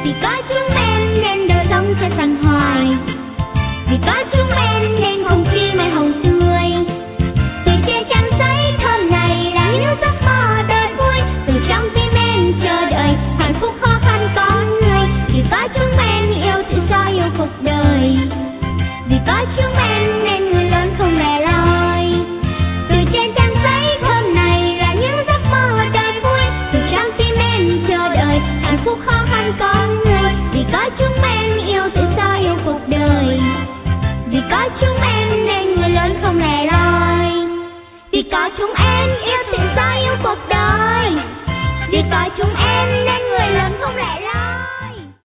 Vì có chúng em nên đời sống sẽ xanh hoài. Vì có chúng em nên không khí mai hồng tươi. Từ trên trang giấy thơm này là những giấc mơ đời vui. Từ trong tim em chờ đợi hạnh phúc khó khăn có người. Vì có chúng em yêu tự do yêu cuộc đời. Vì có chúng em nên người lớn không lẻ loi. Từ trên trang giấy thơm này là những giấc mơ đời vui. Từ trong tim em chờ đợi hạnh phúc khó khăn có người. Vì có chúng em yêu tự do yêu cuộc đời. Vì có chúng